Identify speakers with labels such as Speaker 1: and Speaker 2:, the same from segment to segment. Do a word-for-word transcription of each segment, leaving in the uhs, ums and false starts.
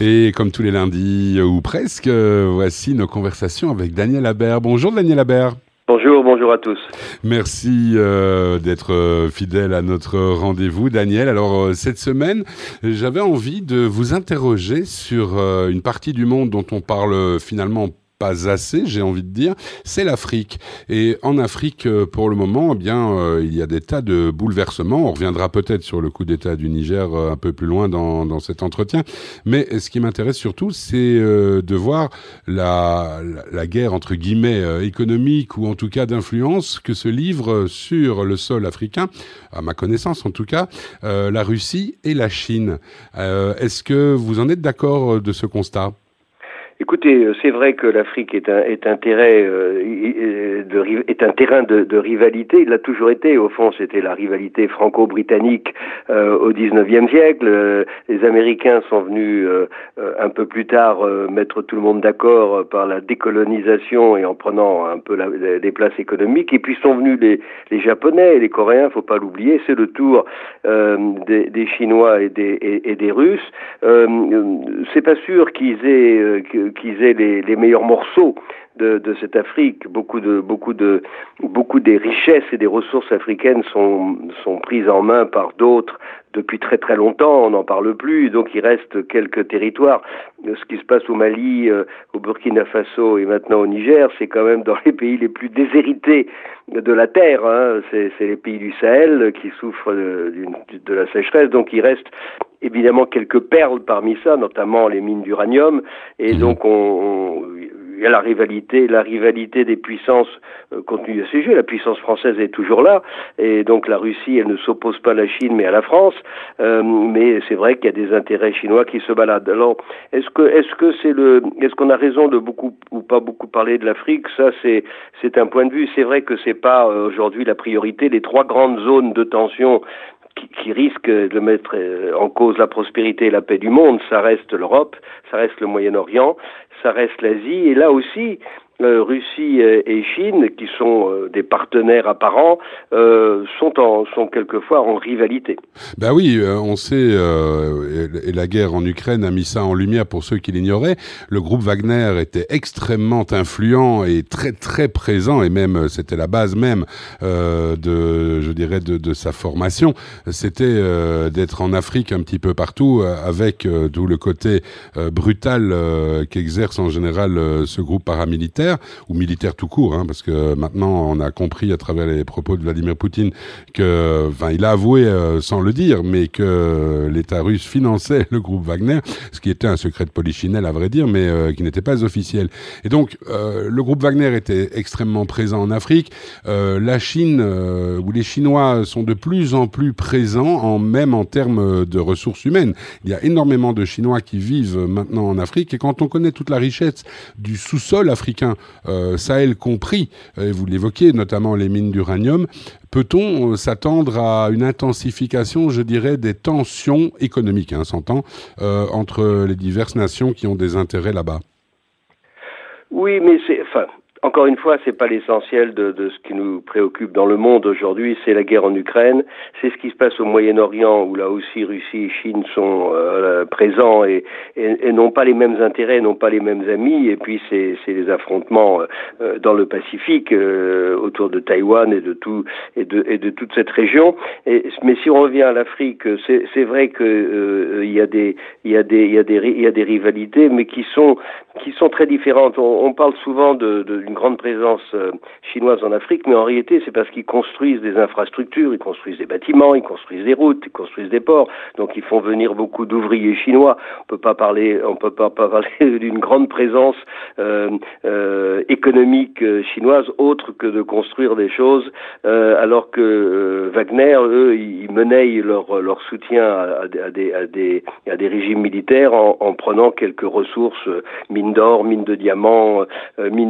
Speaker 1: Et comme tous les lundis, euh, ou presque, euh, voici nos conversations avec Daniel Habert. Bonjour Daniel Habert.
Speaker 2: Bonjour, bonjour à tous.
Speaker 1: Merci euh, d'être euh, fidèle à notre rendez-vous, Daniel. Alors, euh, cette semaine, j'avais envie de vous interroger sur euh, une partie du monde dont on parle finalement pas assez, j'ai envie de dire, c'est l'Afrique. Et en Afrique, pour le moment, eh bien, euh, il y a des tas de bouleversements. On reviendra peut-être sur le coup d'État du Niger euh, un peu plus loin dans, dans cet entretien. Mais ce qui m'intéresse surtout, c'est euh, de voir la, la, la guerre, entre guillemets, euh, économique ou en tout cas d'influence que se livre sur le sol africain, à ma connaissance en tout cas, euh, la Russie et la Chine. Euh, est-ce que vous en êtes d'accord de ce constat ?
Speaker 2: Écoutez, c'est vrai que l'Afrique est un est un terrain euh, de est un terrain de, de rivalité. Il l'a toujours été. Au fond, c'était la rivalité franco-britannique euh, au dix-neuvième siècle. Euh, les Américains sont venus euh, un peu plus tard euh, mettre tout le monde d'accord par la décolonisation et en prenant un peu la, des places économiques. Et puis sont venus les les Japonais et les Coréens. Faut pas l'oublier. C'est le tour euh, des, des Chinois et des et, et des Russes. Euh, c'est pas sûr qu'ils aient euh, qu'ils aient les, les meilleurs morceaux de, de cette Afrique. Beaucoup de, beaucoup de, beaucoup des richesses et des ressources africaines sont, sont prises en main par d'autres depuis très très longtemps. On n'en parle plus. Donc il reste quelques territoires. Ce qui se passe au Mali, euh, au Burkina Faso et maintenant au Niger, c'est quand même dans les pays les plus déshérités de la terre. Hein. C'est, c'est les pays du Sahel qui souffrent de, de la sécheresse. Donc il reste évidemment quelques perles parmi ça, notamment les mines d'uranium. Et donc on, on il y a la rivalité, la rivalité des puissances euh, continue à se jouer. La puissance française est toujours là, et donc la Russie, elle ne s'oppose pas à la Chine, mais à la France. Euh, mais c'est vrai qu'il y a des intérêts chinois qui se baladent. Alors, est-ce que, est-ce que c'est le, est-ce qu'on a raison de beaucoup ou pas beaucoup parler de l'Afrique ? Ça, c'est, c'est un point de vue. C'est vrai que c'est pas euh, aujourd'hui la priorité. Les trois grandes zones de tension Qui, qui risque de mettre en cause la prospérité et la paix du monde, ça reste l'Europe, ça reste le Moyen-Orient, ça reste l'Asie, et là aussi, euh, Russie et Chine, qui sont euh, des partenaires apparents, euh, sont, en, sont quelquefois en rivalité.
Speaker 1: Ben oui, euh, on sait, euh, et, et la guerre en Ukraine a mis ça en lumière pour ceux qui l'ignoraient, le groupe Wagner était extrêmement influent et très très présent, et même c'était la base même euh, de, je dirais, de, de sa formation, c'était euh, d'être en Afrique un petit peu partout, euh, avec euh, tout le côté euh, brutal euh, qu'exerce en général euh, ce groupe paramilitaire, ou militaire tout court, hein, parce que maintenant on a compris à travers les propos de Vladimir Poutine que, enfin, il a avoué euh, sans le dire, mais que l'État russe finançait le groupe Wagner, ce qui était un secret de polichinelle à vrai dire, mais euh, qui n'était pas officiel. Et donc euh, le groupe Wagner était extrêmement présent en Afrique. Euh, la Chine, euh, où les Chinois sont de plus en plus présents, en même en termes de ressources humaines. Il y a énormément de Chinois qui vivent maintenant en Afrique, et quand on connaît toute la richesse du sous-sol africain, euh, Sahel compris, et vous l'évoquiez, notamment les mines d'uranium, peut-on s'attendre à une intensification, je dirais, des tensions économiques, hein, s'entend, euh, entre les diverses nations qui ont des intérêts là-bas?
Speaker 2: Oui, mais c'est... Enfin, encore une fois, c'est pas l'essentiel de, de ce qui nous préoccupe dans le monde aujourd'hui, c'est la guerre en Ukraine, c'est ce qui se passe au Moyen-Orient, où là aussi Russie et Chine sont euh, présents et, et, et n'ont pas les mêmes intérêts, n'ont pas les mêmes amis, et puis c'est, c'est les affrontements euh, dans le Pacifique, euh, autour de Taïwan et de tout et de, et de toute cette région. Et, mais si on revient à l'Afrique, c'est, c'est vrai que euh, il y a des il y a des il y a des il y a des rivalités, mais qui sont qui sont très différentes. On, on parle souvent de, de une grande présence euh, chinoise en Afrique, mais en réalité, c'est parce qu'ils construisent des infrastructures, ils construisent des bâtiments, ils construisent des routes, ils construisent des ports. Donc, ils font venir beaucoup d'ouvriers chinois. On peut pas parler, on peut pas, pas parler d'une grande présence euh, euh, économique euh, chinoise autre que de construire des choses, euh, alors que euh, Wagner, eux, ils menaient leur leur soutien à, à, des, à des à des régimes militaires en, en prenant quelques ressources, euh, mines d'or, mines de diamants, euh, mines d'uranium.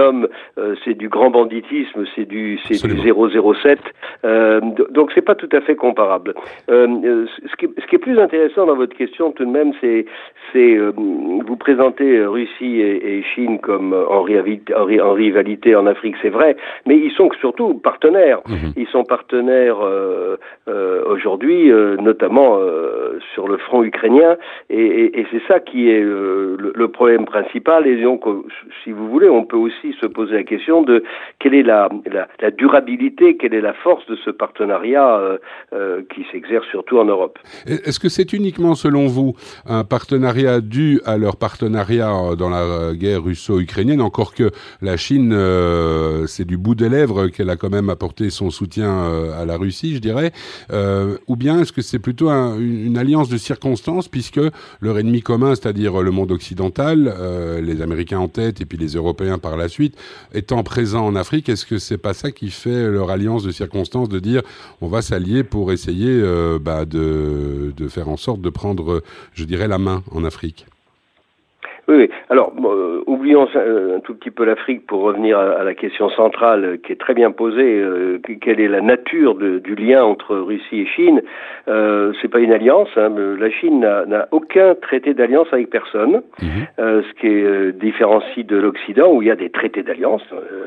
Speaker 2: l'uranium, euh, c'est du grand banditisme, c'est du, c'est du zéro zéro sept. Euh, donc c'est pas tout à fait comparable. Euh, ce, qui, ce qui est plus intéressant dans votre question tout de même, c'est, c'est euh, vous présentez Russie et, et Chine comme en rivalité, en rivalité en Afrique, c'est vrai, mais ils sont surtout partenaires. Mmh. Ils sont partenaires euh, euh, aujourd'hui, euh, notamment euh, sur le front ukrainien, et, et, et c'est ça qui est euh, le, le problème principal. Et donc, si vous voulez, on peut aussi se poser la question de quelle est la, la, la durabilité, quelle est la force de ce partenariat euh, euh, qui s'exerce surtout en Europe.
Speaker 1: Est-ce que c'est uniquement, selon vous, un partenariat dû à leur partenariat dans la guerre russo-ukrainienne, encore que la Chine, euh, c'est du bout des lèvres qu'elle a quand même apporté son soutien euh, à la Russie, je dirais, euh, ou bien est-ce que c'est plutôt un, une, une alliance de circonstances, puisque leur ennemi commun, c'est-à-dire le monde occidental, euh, les Américains en tête et puis les Européens par la suite, étant présents en Afrique, est-ce que c'est pas ça qui fait leur alliance de circonstances, de dire on va s'allier pour essayer euh, bah, de, de faire en sorte de prendre, je dirais, la main en Afrique?
Speaker 2: Oui, oui. Alors, euh, oublions un tout petit peu l'Afrique pour revenir à, à la question centrale euh, qui est très bien posée. Euh, quelle est la nature de, du lien entre Russie et Chine? euh, C'est pas une alliance. Hein, la Chine n'a, n'a aucun traité d'alliance avec personne, mmh. euh, ce qui est euh, différencie de l'Occident où il y a des traités d'alliance,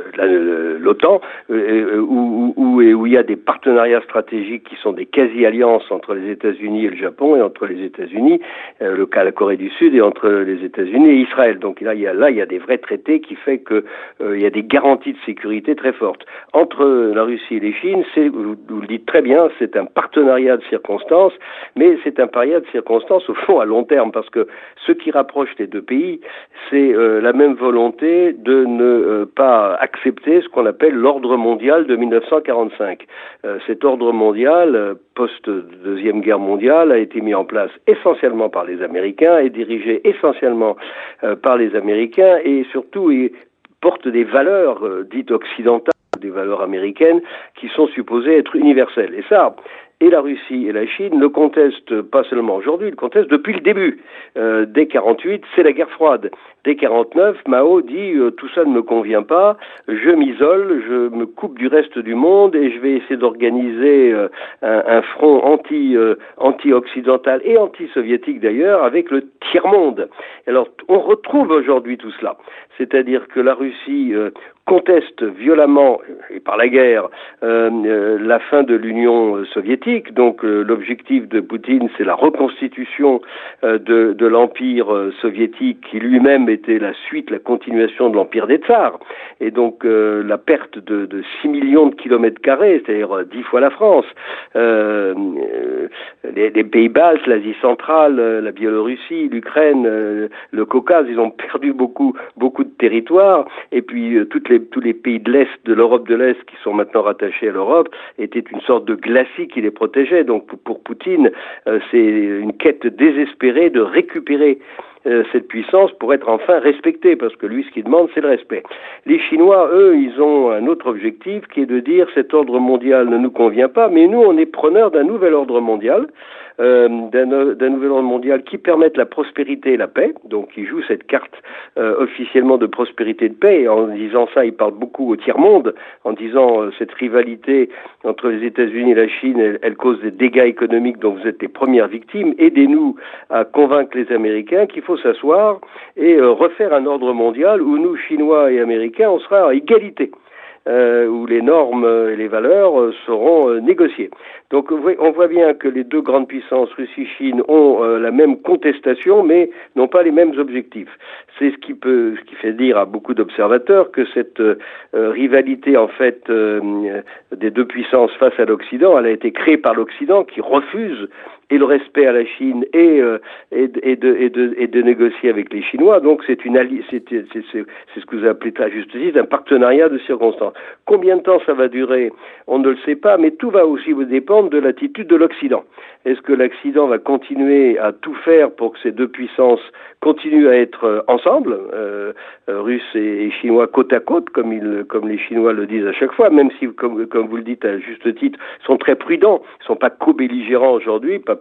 Speaker 2: euh, l'OTAN, euh, où, où, où il y a des partenariats stratégiques qui sont des quasi-alliances entre les États-Unis et le Japon, et entre les États-Unis, euh, le cas de la Corée du Sud, et entre les États-Unis et Israël. Donc là il y a là il y a des vrais traités qui fait que euh, il y a des garanties de sécurité très fortes entre la Russie et les Chines. C'est, vous, vous le dites très bien, c'est un partenariat de circonstances, mais c'est un partenariat de circonstances au fond à long terme, parce que ce qui rapproche les deux pays, c'est euh, la même volonté de ne euh, pas accepter ce qu'on appelle l'ordre mondial de mille neuf cent quarante-cinq. Euh, cet ordre mondial euh, post-deuxième guerre mondiale a été mis en place essentiellement par les Américains et dirigé essentiellement euh, par les Américains, et surtout il porte des valeurs euh, dites occidentales, des valeurs américaines qui sont supposées être universelles. Et ça, et la Russie et la Chine le contestent pas seulement aujourd'hui, ils le contestent depuis le début. Euh, dès quarante-huit, c'est la guerre froide. Dès quarante-neuf, Mao dit euh, tout ça ne me convient pas, je m'isole, je me coupe du reste du monde et je vais essayer d'organiser euh, un, un front anti euh, anti-occidental et anti-soviétique d'ailleurs avec le tiers-monde. Alors on retrouve aujourd'hui tout cela, c'est-à-dire que la Russie euh, conteste violemment, et par la guerre, euh, euh, la fin de l'Union soviétique. Donc euh, l'objectif de Poutine, c'est la reconstitution euh, de, de l'empire euh, soviétique qui lui-même était la suite, la continuation de l'empire des tsars. Et donc euh, la perte de, de six millions de kilomètres carrés, c'est-à-dire euh, dix fois la France, euh, euh, les, les pays baltes, l'Asie centrale, euh, la Biélorussie, l'Ukraine, euh, le Caucase, ils ont perdu beaucoup, beaucoup de territoire. Et puis euh, toutes les tous les pays de l'Est, de l'Europe de l'Est, qui sont maintenant rattachés à l'Europe, étaient une sorte de glacis qui les protégeait. Donc pour Poutine, euh, c'est une quête désespérée de récupérer euh, cette puissance pour être enfin respecté, parce que lui, ce qu'il demande, c'est le respect. Les Chinois, eux, ils ont un autre objectif qui est de dire cet ordre mondial ne nous convient pas, mais nous, on est preneurs d'un nouvel ordre mondial, Euh, d'un, d'un nouvel ordre mondial qui permette la prospérité et la paix. Donc il joue cette carte euh, officiellement de prospérité et de paix, et en disant ça, il parle beaucoup au tiers-monde, en disant euh, cette rivalité entre les États-Unis et la Chine, elle, elle cause des dégâts économiques dont vous êtes les premières victimes. Aidez-nous à convaincre les Américains qu'il faut s'asseoir et euh, refaire un ordre mondial où nous, Chinois et Américains, on sera à égalité. Euh, où les normes et les valeurs euh, seront euh, négociées. Donc on voit bien que les deux grandes puissances, Russie et Chine, ont euh, la même contestation, mais n'ont pas les mêmes objectifs. C'est ce qui peut, ce qui fait dire à beaucoup d'observateurs que cette euh, rivalité en fait euh, des deux puissances face à l'Occident, elle a été créée par l'Occident qui refuse et le respect à la Chine et, euh, et, et, de, et, de, et de négocier avec les Chinois. Donc c'est une alli- c'est, c'est, c'est, c'est ce que vous appelez à juste titre un partenariat de circonstances. Combien de temps ça va durer, on ne le sait pas, mais tout va aussi dépendre de l'attitude de l'Occident. Est-ce que l'Occident va continuer à tout faire pour que ces deux puissances continuent à être ensemble, euh, Russes et Chinois côte à côte, comme, ils, comme les Chinois le disent à chaque fois, même si, comme, comme vous le dites à juste titre, sont très prudents, ils ne sont pas co-belligérants aujourd'hui, pas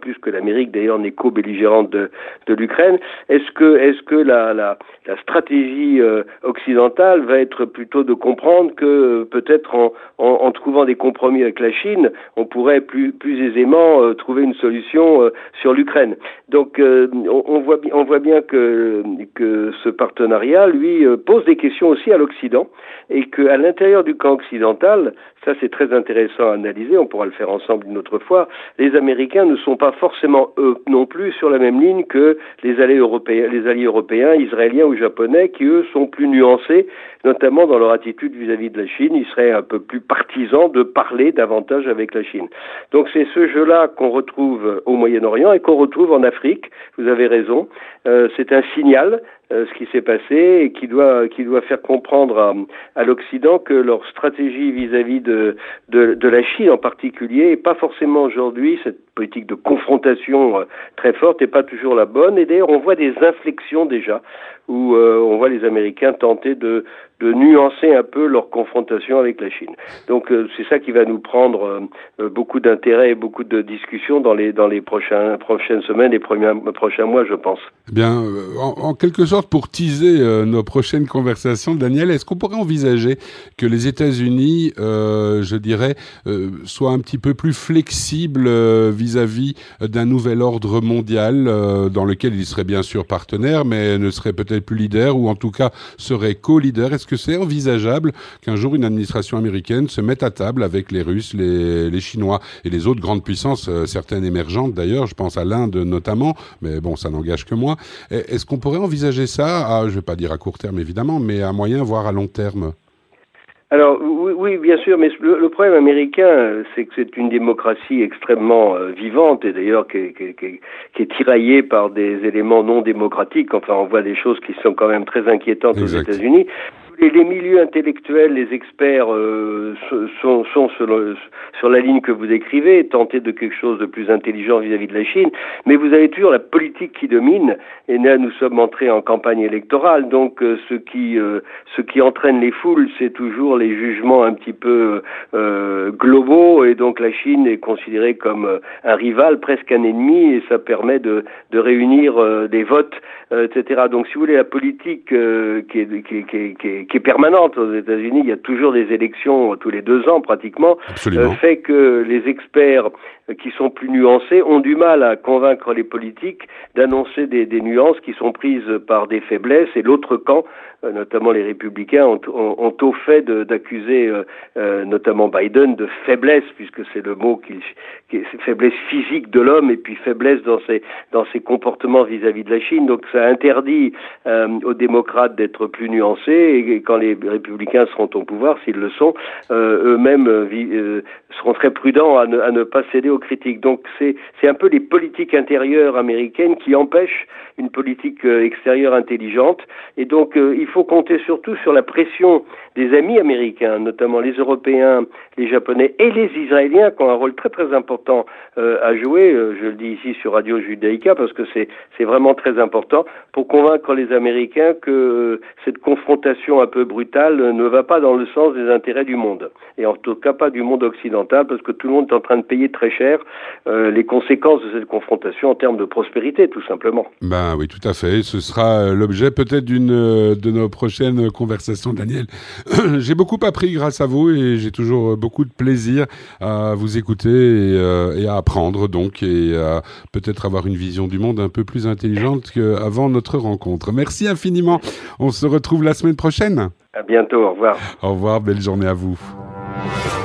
Speaker 2: plus que l'Amérique d'ailleurs n'est co-belligérante de, de l'Ukraine. Est-ce que, est-ce que la, la, la stratégie euh, occidentale va être plutôt de comprendre que euh, peut-être en, en, en trouvant des compromis avec la Chine, on pourrait plus, plus aisément euh, trouver une solution euh, sur l'Ukraine. Donc euh, on, on, voit, on voit bien que, que ce partenariat, lui, euh, pose des questions aussi à l'Occident et qu'à l'intérieur du camp occidental, ça c'est très intéressant à analyser, on pourra le faire ensemble une autre fois, les Américains ne sont pas forcément eux non plus sur la même ligne que les alliés européens, les alliés européens, israéliens ou japonais qui eux sont plus nuancés, notamment dans leur attitude vis-à-vis de la Chine. Ils seraient un peu plus partisans de parler davantage avec la Chine. Donc c'est ce jeu-là qu'on retrouve au Moyen-Orient et qu'on retrouve en Afrique, vous avez raison, euh, c'est un signal, euh, ce qui s'est passé et qui doit, qui doit faire comprendre à, à l'Occident que leur stratégie vis-à-vis de, de, de la Chine en particulier, et pas forcément aujourd'hui, cette politique de confrontation euh, très forte, n'est pas toujours la bonne. Et d'ailleurs, on voit des inflexions déjà, où euh, on voit les Américains tenter de, de nuancer un peu leur confrontation avec la Chine. Donc euh, c'est ça qui va nous prendre euh, beaucoup d'intérêt et beaucoup de discussions dans les, dans les prochains, prochaines semaines et premiers, prochains mois, je pense.
Speaker 1: Eh bien, euh, en, en quelque sorte, pour teaser euh, nos prochaines conversations, Daniel, est-ce qu'on pourrait envisager que les États-Unis, euh, je dirais, euh, soient un petit peu plus flexibles euh, vis-à-vis d'un nouvel ordre mondial euh, dans lequel ils seraient bien sûr partenaires, mais ne seraient peut-être plus leaders, ou en tout cas seraient co-leaders? Est-ce que c'est envisageable qu'un jour une administration américaine se mette à table avec les Russes, les, les Chinois et les autres grandes puissances, euh, certaines émergentes d'ailleurs, je pense à l'Inde notamment, mais bon, ça n'engage que moi. Est-ce qu'on pourrait envisager ça, à, je ne vais pas dire à court terme évidemment, mais à moyen, voire à long terme?
Speaker 2: Alors oui, oui, bien sûr, mais le, le problème américain, c'est que c'est une démocratie extrêmement euh, vivante et d'ailleurs qui, qui, qui, qui est tiraillée par des éléments non démocratiques. Enfin, on voit des choses qui sont quand même très inquiétantes exact. Aux États-Unis. Et les milieux intellectuels, les experts euh, sont, sont sur, le, sur la ligne que vous décrivez, tenter de quelque chose de plus intelligent vis-à-vis de la Chine, mais vous avez toujours la politique qui domine, et là nous sommes entrés en campagne électorale, donc euh, ce qui euh, ce qui entraîne les foules, c'est toujours les jugements un petit peu euh, globaux, et donc la Chine est considérée comme euh, un rival, presque un ennemi, et ça permet de, de réunir euh, des votes, euh, et cetera. Donc si vous voulez, la politique euh, qui est, qui, qui, qui, qui est permanente aux États-Unis, il y a toujours des élections tous les deux ans pratiquement, euh, fait que les experts qui sont plus nuancés ont du mal à convaincre les politiques d'annoncer des, des nuances qui sont prises par des faiblesses, et l'autre camp, euh, notamment les républicains, ont, ont, ont au fait de, d'accuser euh, euh, notamment Biden de faiblesse, puisque c'est le mot qui, qui est faiblesse physique de l'homme et puis faiblesse dans ses, dans ses comportements vis-à-vis de la Chine. Donc ça interdit euh, aux démocrates d'être plus nuancés, et, et quand les républicains seront au pouvoir, s'ils le sont, euh, eux-mêmes euh, euh, seront très prudents à ne, à ne pas céder aux critiques. Donc c'est, c'est un peu les politiques intérieures américaines qui empêchent une politique euh, extérieure intelligente, et donc euh, il faut compter surtout sur la pression des amis américains, notamment les Européens, les Japonais et les Israéliens, qui ont un rôle très très important euh, à jouer, euh, je le dis ici sur Radio Judaïka parce que c'est, c'est vraiment très important, pour convaincre les Américains que euh, cette confrontation un peu brutale euh, ne va pas dans le sens des intérêts du monde, et en tout cas pas du monde occidental, parce que tout le monde est en train de payer très cher euh, les conséquences de cette confrontation en termes de prospérité, tout simplement.
Speaker 1: Ben oui, tout à fait. Ce sera l'objet peut-être d'une de nos prochaines conversations, Daniel. J'ai beaucoup appris grâce à vous, et j'ai toujours beaucoup de plaisir à vous écouter et, euh, et à apprendre, donc, et à peut-être avoir une vision du monde un peu plus intelligente qu'avant notre rencontre. Merci infiniment. On se retrouve la semaine prochaine.
Speaker 2: À bientôt. Au revoir.
Speaker 1: Au revoir. Belle journée à vous.